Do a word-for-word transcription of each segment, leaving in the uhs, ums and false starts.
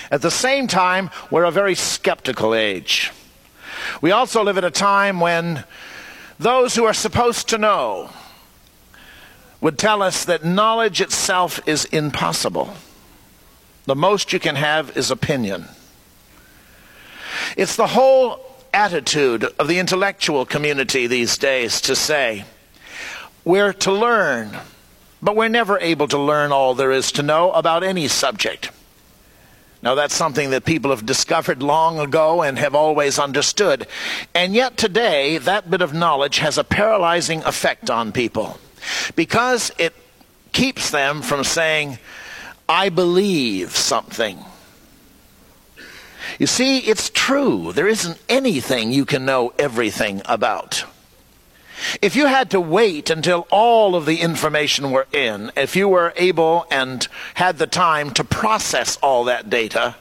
At the same time, we're a very skeptical age. We also live at a time when those who are supposed to know would tell us that knowledge itself is impossible. The most you can have is opinion. It's the whole attitude of the intellectual community these days to say, we're to learn, but we're never able to learn all there is to know about any subject. Now, that's something that people have discovered long ago and have always understood. And yet today, that bit of knowledge has a paralyzing effect on people because it keeps them from saying, I believe something. You see, it's true. There isn't anything you can know everything about. If you had to wait until all of the information were in, if you were able and had the time to process all that data,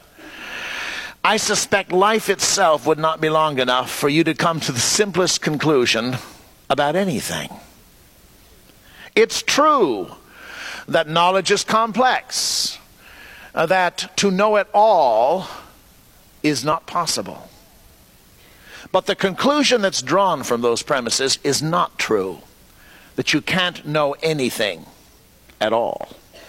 I suspect life itself would not be long enough for you to come to the simplest conclusion about anything. It's true that knowledge is complex, uh, that to know it all is not possible. But the conclusion that's drawn from those premises is not true, that you can't know anything at all.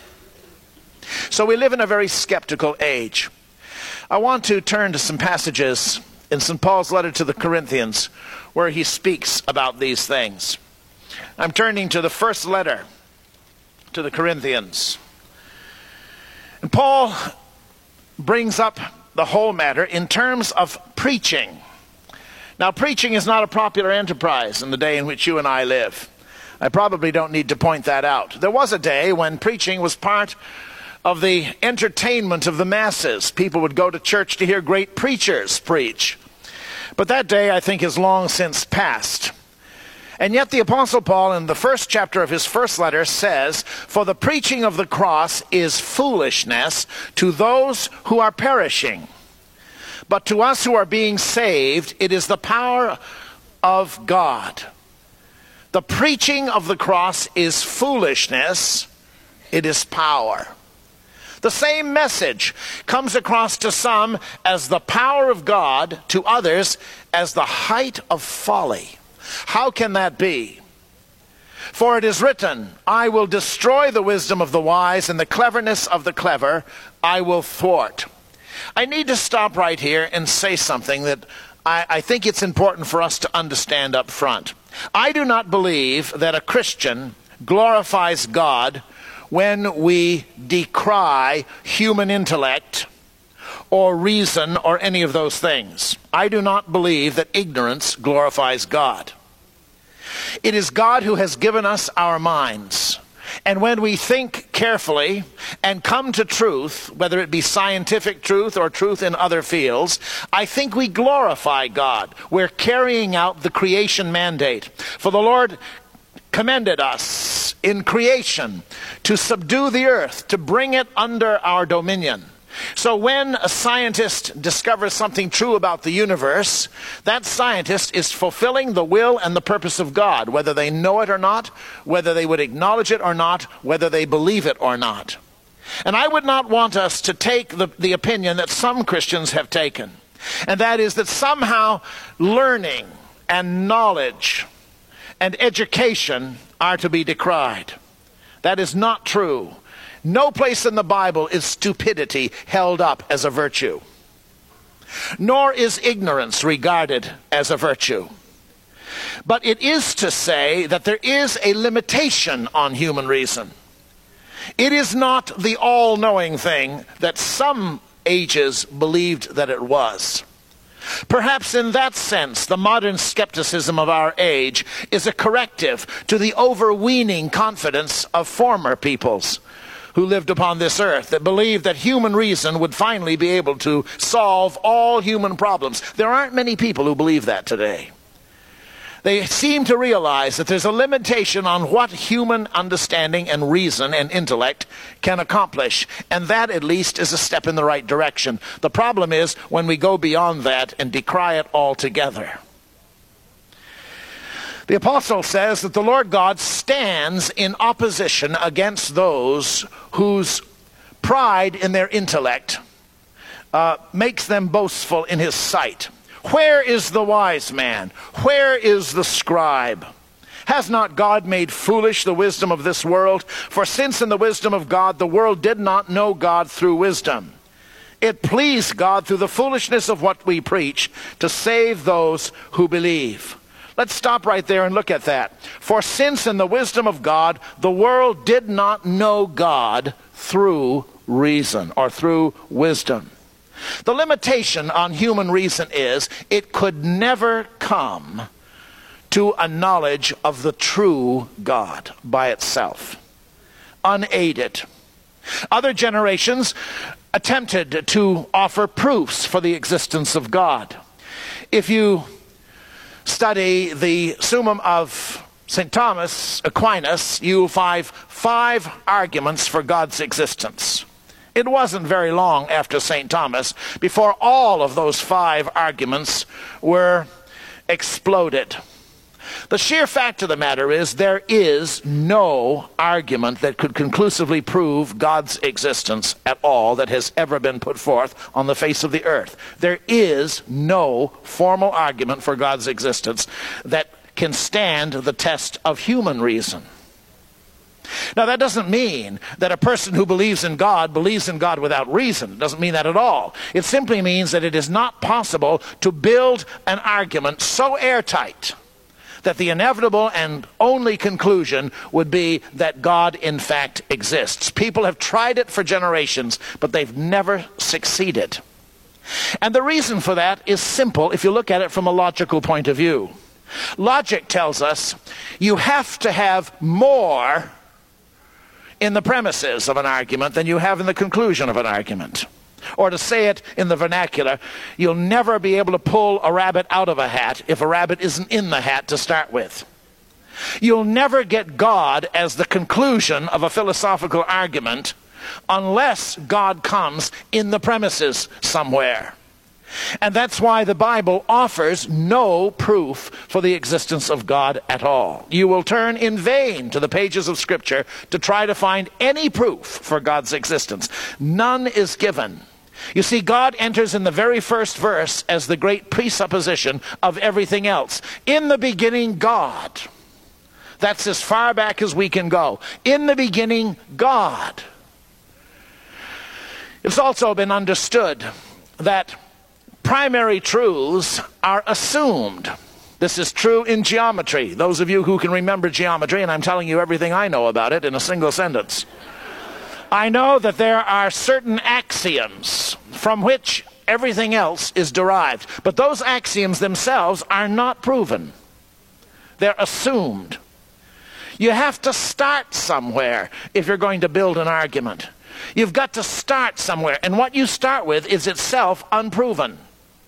So we live in a very skeptical age. I want to turn to some passages in Saint Paul's letter to the Corinthians where he speaks about these things. I'm turning to the first letter to the Corinthians. And Paul brings up the whole matter in terms of preaching. Now, preaching is not a popular enterprise in the day in which you and I live. I probably don't need to point that out. There was a day when preaching was part of the entertainment of the masses. People would go to church to hear great preachers preach. But that day, I think, is long since past. And yet the Apostle Paul, in the first chapter of his first letter, says, "For the preaching of the cross is foolishness to those who are perishing. But to us who are being saved, it is the power of God." The preaching of the cross is foolishness. It is power. The same message comes across to some as the power of God, to others as the height of folly. How can that be? For it is written, "I will destroy the wisdom of the wise, and the cleverness of the clever I will thwart." I need to stop right here and say something that I, I think it's important for us to understand up front. I do not believe that a Christian glorifies God when we decry human intellect or reason or any of those things. I do not believe that ignorance glorifies God. It is God who has given us our minds. And when we think carefully and come to truth, whether it be scientific truth or truth in other fields, I think we glorify God. We're carrying out the creation mandate. For the Lord commended us in creation to subdue the earth, to bring it under our dominion. So when a scientist discovers something true about the universe, that scientist is fulfilling the will and the purpose of God, whether they know it or not, whether they would acknowledge it or not, whether they believe it or not. And I would not want us to take the, the opinion that some Christians have taken, and that is that somehow learning and knowledge and education are to be decried. That is not true. No place in the Bible is stupidity held up as a virtue, nor is ignorance regarded as a virtue. But it is to say that there is a limitation on human reason. It is not the all-knowing thing that some ages believed that it was. Perhaps in that sense, the modern skepticism of our age is a corrective to the overweening confidence of former peoples who lived upon this earth, that believed that human reason would finally be able to solve all human problems. There aren't many people who believe that today. They seem to realize that there's a limitation on what human understanding and reason and intellect can accomplish, and that at least is a step in the right direction. The problem is when we go beyond that and decry it altogether. The apostle says that the Lord God stands in opposition against those whose pride in their intellect uh, makes them boastful in his sight. Where is the wise man? Where is the scribe? Has not God made foolish the wisdom of this world? For since in the wisdom of God the world did not know God through wisdom, it pleased God through the foolishness of what we preach to save those who believe. Let's stop right there and look at that. For since in the wisdom of God the world did not know God through reason or through wisdom. The limitation on human reason is it could never come to a knowledge of the true God by itself, unaided. Other generations attempted to offer proofs for the existence of God. If you study the Summum of Saint Thomas Aquinas, you'll find five arguments for God's existence. It wasn't very long after Saint Thomas before all of those five arguments were exploded. The sheer fact of the matter is there is no argument that could conclusively prove God's existence at all that has ever been put forth on the face of the earth. There is no formal argument for God's existence that can stand the test of human reason. Now, that doesn't mean that a person who believes in God believes in God without reason. It doesn't mean that at all. It simply means that it is not possible to build an argument so airtight that the inevitable and only conclusion would be that God in fact exists. People have tried it for generations, but they've never succeeded. And the reason for that is simple if you look at it from a logical point of view. Logic tells us you have to have more in the premises of an argument than you have in the conclusion of an argument. Or to say it in the vernacular, you'll never be able to pull a rabbit out of a hat if a rabbit isn't in the hat to start with. You'll never get God as the conclusion of a philosophical argument unless God comes in the premises somewhere. And that's why the Bible offers no proof for the existence of God at all. You will turn in vain to the pages of Scripture to try to find any proof for God's existence. None is given. You see, God enters in the very first verse as the great presupposition of everything else. In the beginning, God. That's as far back as we can go. In the beginning, God. It's also been understood that primary truths are assumed. This is true in geometry. Those of you who can remember geometry, and I'm telling you everything I know about it in a single sentence. I know that there are certain axioms from which everything else is derived. But those axioms themselves are not proven. They're assumed. You have to start somewhere if you're going to build an argument. You've got to start somewhere. And what you start with is itself unproven.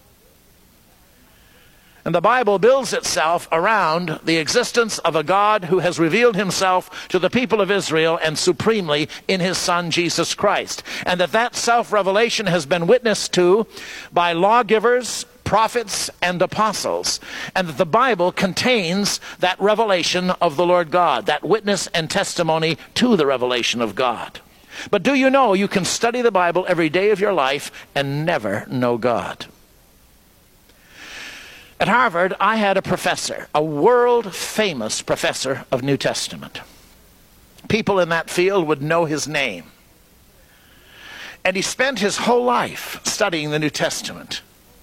And the Bible builds itself around the existence of a God who has revealed himself to the people of Israel and supremely in his Son, Jesus Christ. And that that self-revelation has been witnessed to by lawgivers, prophets, and apostles. And that the Bible contains that revelation of the Lord God, that witness and testimony to the revelation of God. But do you know you can study the Bible every day of your life and never know God? At Harvard, I had a professor, a world-famous professor of New Testament. People in that field would know his name. And he spent his whole life studying the New Testament.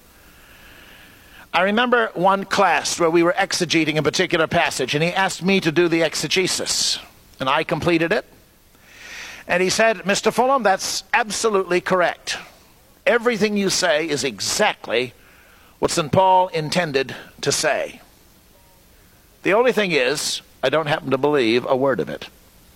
I remember one class where we were exegeting a particular passage, and he asked me to do the exegesis. And I completed it. And he said, Mister Fulham, that's absolutely correct. Everything you say is exactly what Saint Paul intended to say. The only thing is, I don't happen to believe a word of it.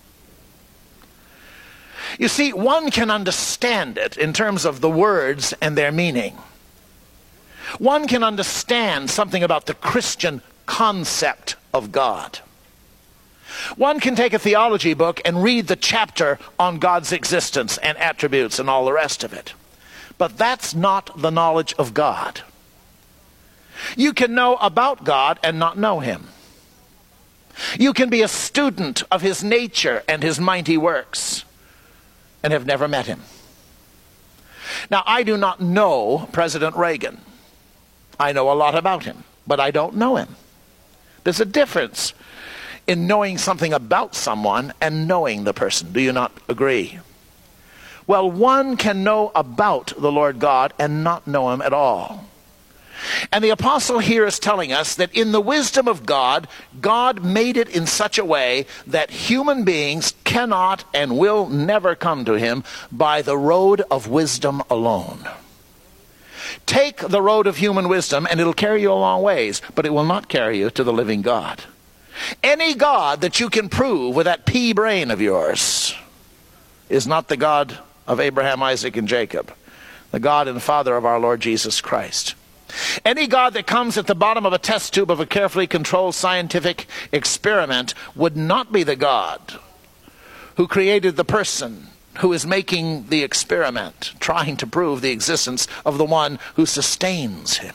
You see, one can understand it in terms of the words and their meaning. One can understand something about the Christian concept of God. One can take a theology book and read the chapter on God's existence and attributes and all the rest of it. But that's not the knowledge of God. You can know about God and not know him. You can be a student of his nature and his mighty works and have never met him. Now, I do not know President Reagan. I know a lot about him, but I don't know him. There's a difference in knowing something about someone and knowing the person. Do you not agree? Well, one can know about the Lord God and not know him at all. And the apostle here is telling us that in the wisdom of God, God made it in such a way that human beings cannot and will never come to him by the road of wisdom alone. Take the road of human wisdom and it'll carry you a long ways, but it will not carry you to the living God. Any God that you can prove with that pea brain of yours is not the God of Abraham, Isaac, and Jacob, the God and Father of our Lord Jesus Christ. Any God that comes at the bottom of a test tube of a carefully controlled scientific experiment would not be the God who created the person who is making the experiment, trying to prove the existence of the one who sustains him.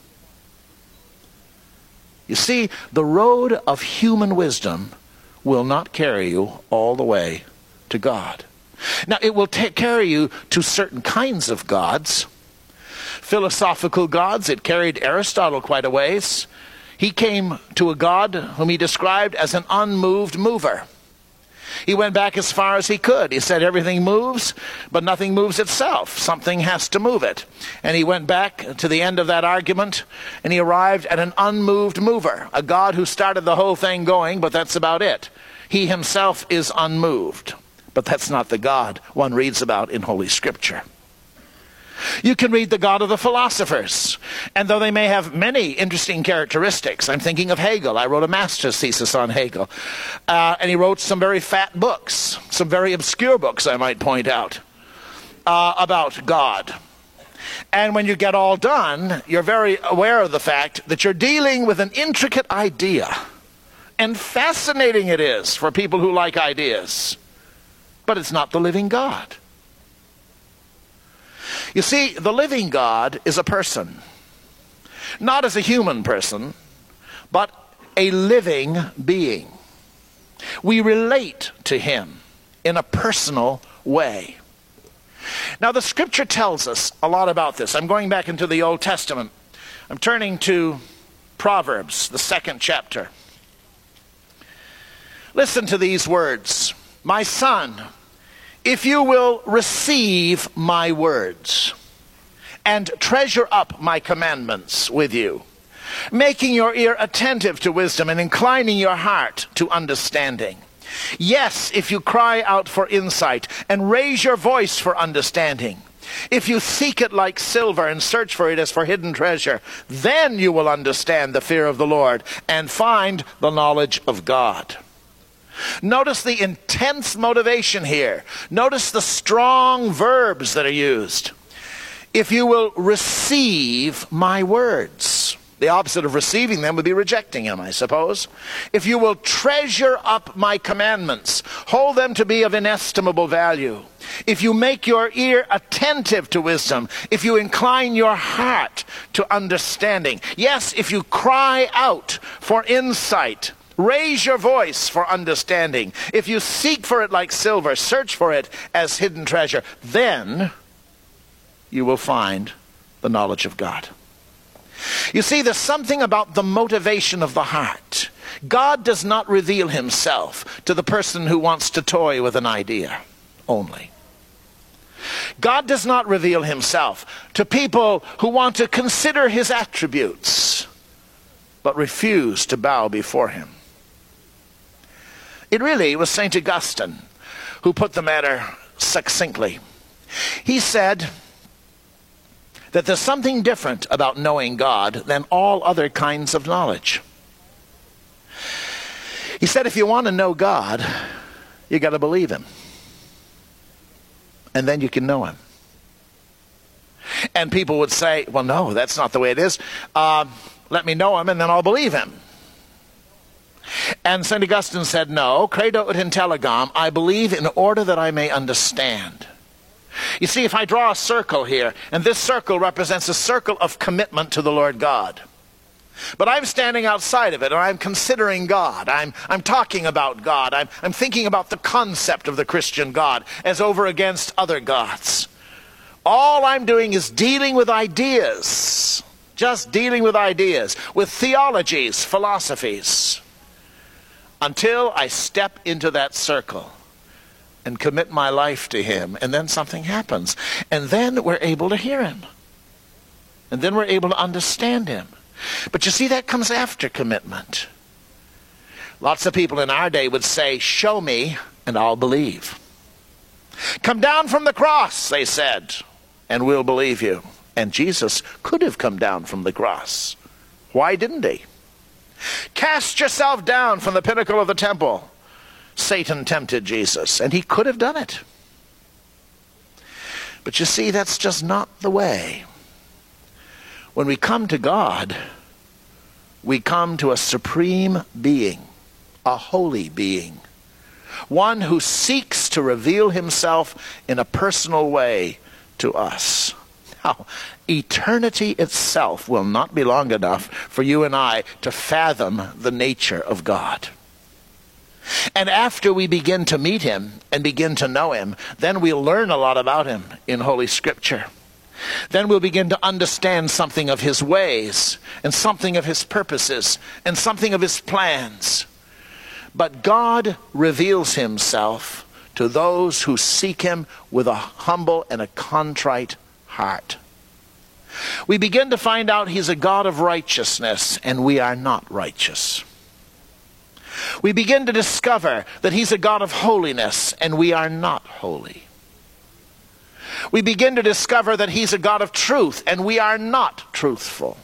You see, the road of human wisdom will not carry you all the way to God. Now, it will ta- carry you to certain kinds of gods. Philosophical gods. It carried Aristotle quite a ways. He came to a God whom he described as an unmoved mover. He went back as far as he could. He said everything moves, but nothing moves itself. Something has to move it. And he went back to the end of that argument, and he arrived at an unmoved mover, a God who started the whole thing going, but that's about it. He himself is unmoved, but that's not the God one reads about in Holy Scripture. You can read the God of the philosophers, and though they may have many interesting characteristics, I'm thinking of Hegel. I wrote a master's thesis on Hegel, uh, and he wrote some very fat books, some very obscure books, I might point out, uh, about God. And when you get all done, you're very aware of the fact that you're dealing with an intricate idea, and fascinating it is for people who like ideas, but it's not the living God. You see, the living God is a person. Not as a human person, but a living being. We relate to him in a personal way. Now, the Scripture tells us a lot about this. I'm going back into the Old Testament. I'm turning to Proverbs, the second chapter. Listen to these words. My son, if you will receive my words and treasure up my commandments with you, making your ear attentive to wisdom and inclining your heart to understanding. Yes, if you cry out for insight and raise your voice for understanding, if you seek it like silver and search for it as for hidden treasure, then you will understand the fear of the Lord and find the knowledge of God. Notice the intense motivation here. Notice the strong verbs that are used. If you will receive my words. The opposite of receiving them would be rejecting them, I suppose. If you will treasure up my commandments, hold them to be of inestimable value. If you make your ear attentive to wisdom, if you incline your heart to understanding. Yes, if you cry out for insight, raise your voice for understanding. If you seek for it like silver, search for it as hidden treasure, then you will find the knowledge of God. You see, there's something about the motivation of the heart. God does not reveal himself to the person who wants to toy with an idea only. God does not reveal himself to people who want to consider his attributes, but refuse to bow before him. It really was Saint Augustine who put the matter succinctly. He said that there's something different about knowing God than all other kinds of knowledge. He said if you want to know God, you got to believe him. And then you can know him. And people would say, well, no, that's not the way it is. Uh, let me know him and then I'll believe him. And Saint Augustine said, no, credo ut intelligam, I believe in order that I may understand. You see, if I draw a circle here, and this circle represents a circle of commitment to the Lord God, but I'm standing outside of it, and I'm considering God, I'm, I'm talking about God, I'm, I'm thinking about the concept of the Christian God as over against other gods. All I'm doing is dealing with ideas, just dealing with ideas, with theologies, philosophies, until I step into that circle and commit my life to him, and then something happens. And then we're able to hear him. And then we're able to understand him. But you see, that comes after commitment. Lots of people in our day would say, show me and I'll believe. Come down from the cross, they said, and we'll believe you. And Jesus could have come down from the cross. Why didn't he? Cast yourself down from the pinnacle of the temple. Satan tempted Jesus, and he could have done it. But you see, that's just not the way. When we come to God, we come to a supreme being, a holy being, one who seeks to reveal himself in a personal way to us. Now, eternity itself will not be long enough for you and I to fathom the nature of God. And after we begin to meet him and begin to know him, then we'll learn a lot about him in Holy Scripture. Then we'll begin to understand something of his ways, and something of his purposes, and something of his plans. But God reveals himself to those who seek him with a humble and a contrite heart. We begin to find out he's a God of righteousness, and we are not righteous. We begin to discover that he's a God of holiness, and we are not holy. We begin to discover that he's a God of truth, and we are not truthful.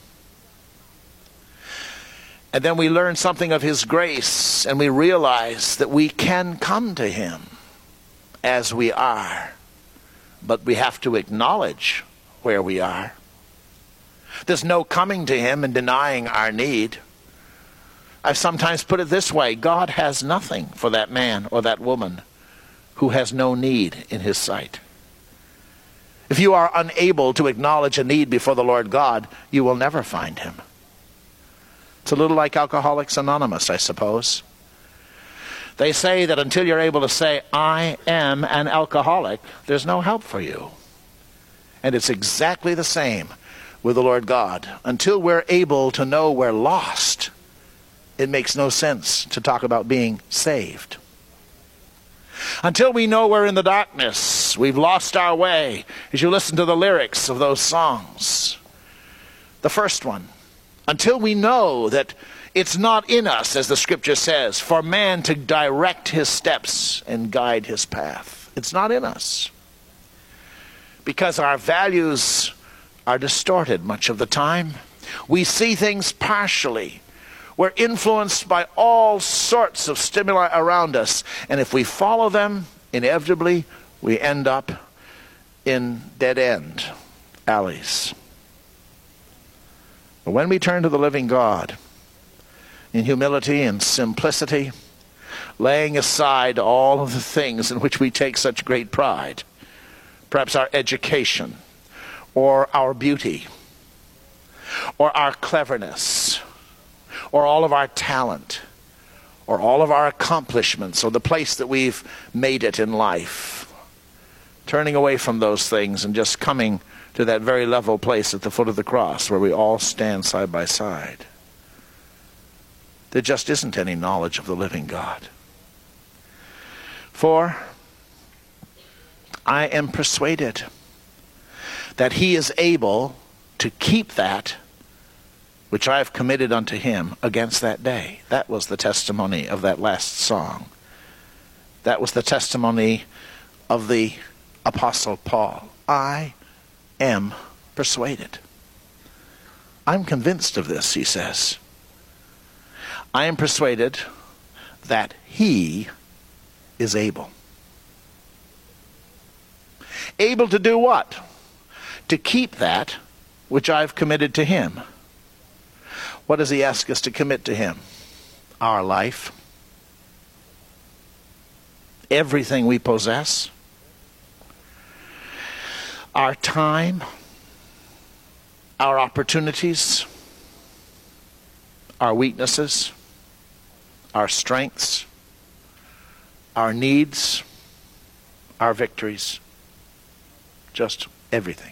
And then we learn something of his grace, and we realize that we can come to him as we are, but we have to acknowledge where we are. There's no coming to him and denying our need. I've sometimes put it this way: God has nothing for that man or that woman who has no need in his sight. If you are unable to acknowledge a need before the Lord God, you will never find him. It's a little like Alcoholics Anonymous, I suppose. They say that until you're able to say, I am an alcoholic, there's no help for you. And it's exactly the same with the Lord God. Until we're able to know we're lost, it makes no sense to talk about being saved. Until we know we're in the darkness, we've lost our way. As you listen to the lyrics of those songs, the first one, until we know that it's not in us, as the scripture says, for man to direct his steps and guide his path. It's not in us. Because our values are distorted much of the time. We see things partially. We're influenced by all sorts of stimuli around us. And if we follow them, inevitably we end up in dead-end alleys. But when we turn to the living God, in humility and simplicity, laying aside all of the things in which we take such great pride, perhaps our education, or our beauty, or our cleverness, or all of our talent, or all of our accomplishments, or the place that we've made it in life, turning away from those things and just coming to that very level place at the foot of the cross where we all stand side by side. There just isn't any knowledge of the living God. For I am persuaded that he is able to keep that which I have committed unto him against that day. That was the testimony of that last song. That was the testimony of the Apostle Paul. I am persuaded. I'm convinced of this, he says. I am persuaded that he is able. Able to do what? To keep that which I've committed to him. What does he ask us to commit to him? Our life. Everything we possess. Our time. Our opportunities. Our weaknesses. Our strengths. Our needs. Our victories. Just Everything.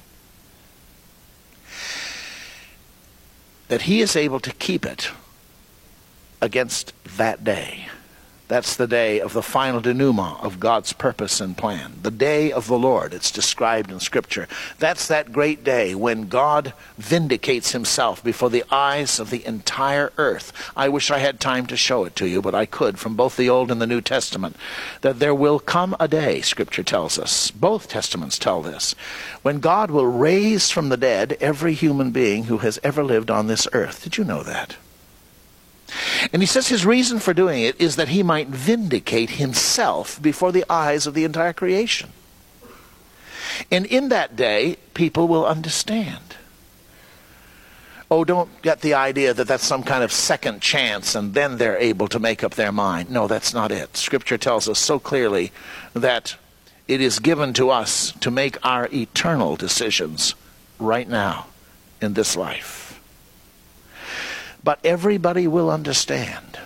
That he is able to keep it against that day. That's the day of the final denouement of God's purpose and plan. The day of the Lord, it's described in Scripture. That's that great day when God vindicates himself before the eyes of the entire earth. I wish I had time to show it to you, but I could from both the Old and the New Testament. That there will come a day, Scripture tells us, both Testaments tell this, when God will raise from the dead every human being who has ever lived on this earth. Did you know that? And he says his reason for doing it is that he might vindicate himself before the eyes of the entire creation. And in that day, people will understand. Oh, don't get the idea that that's some kind of second chance and then they're able to make up their mind. No, that's not it. Scripture tells us so clearly that it is given to us to make our eternal decisions right now in this life. But everybody will understand.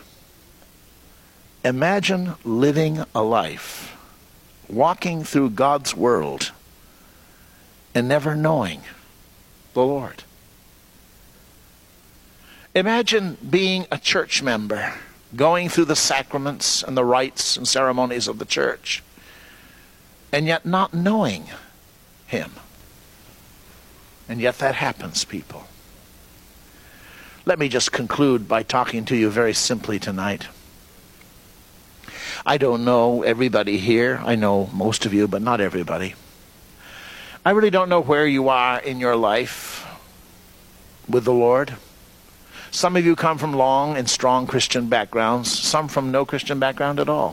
Imagine living a life, walking through God's world, and never knowing the Lord. Imagine being a church member, going through the sacraments and the rites and ceremonies of the church, and yet not knowing him. And yet that happens, people. Let me just conclude by talking to you very simply tonight. I don't know everybody here. I know most of you, but not everybody. I really don't know where you are in your life with the Lord. Some of you come from long and strong Christian backgrounds, some from no Christian background at all.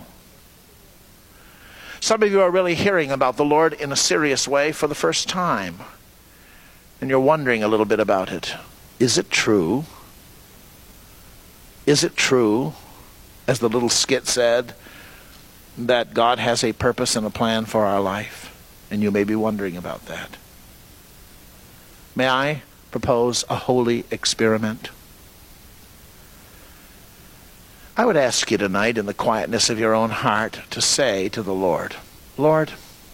Some of you are really hearing about the Lord in a serious way for the first time, and you're wondering a little bit about it. Is it true? Is it true, as the little skit said, that God has a purpose and a plan for our life? And you may be wondering about that. May I propose a holy experiment? I would ask you tonight, in the quietness of your own heart, to say to the Lord, Lord,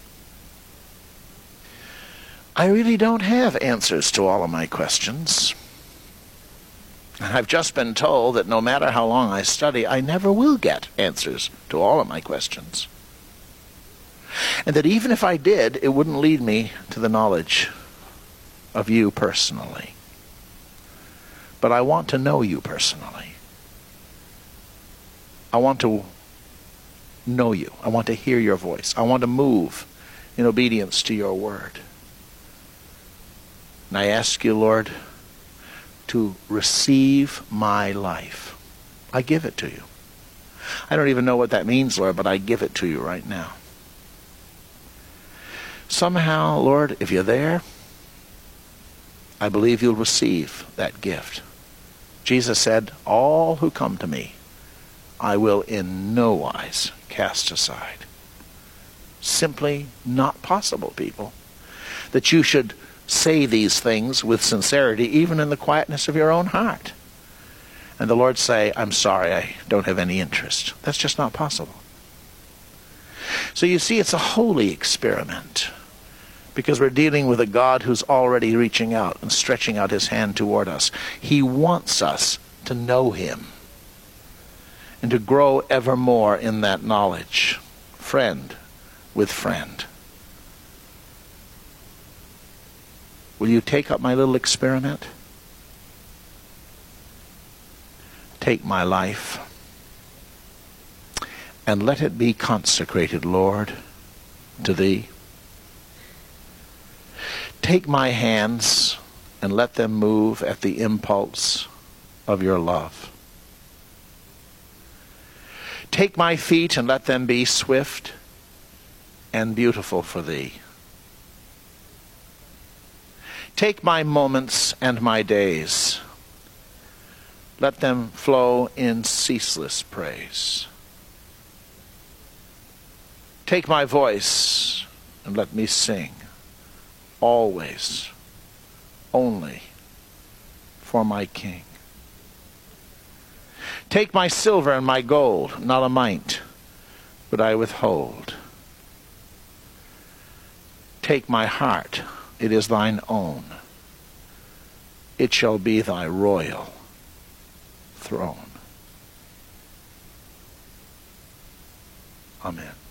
I really don't have answers to all of my questions. I've just been told that no matter how long I study, I never will get answers to all of my questions. And that even if I did, it wouldn't lead me to the knowledge of you personally. But I want to know you personally. I want to know you. I want to hear your voice. I want to move in obedience to your word. And I ask you, Lord, to receive my life. I give it to you. I don't even know what that means, Lord, but I give it to you right now. Somehow, Lord, if you're there, I believe you'll receive that gift. Jesus said, all who come to me, I will in no wise cast aside. Simply not possible, people, that you should say these things with sincerity, even in the quietness of your own heart. And the Lord say, I'm sorry, I don't have any interest. That's just not possible. So you see, it's a holy experiment, because we're dealing with a God who's already reaching out and stretching out his hand toward us. He wants us to know him and to grow ever more in that knowledge, friend with friend. Will you take up my little experiment? Take my life and let it be consecrated, Lord, to thee. Take my hands and let them move at the impulse of your love. Take my feet and let them be swift and beautiful for thee. Take my moments and my days. Let them flow in ceaseless praise. Take my voice and let me sing, always, only for my King. Take my silver and my gold, not a mite would I withhold. Take my heart, It is thine own. It shall be thy royal throne. Amen.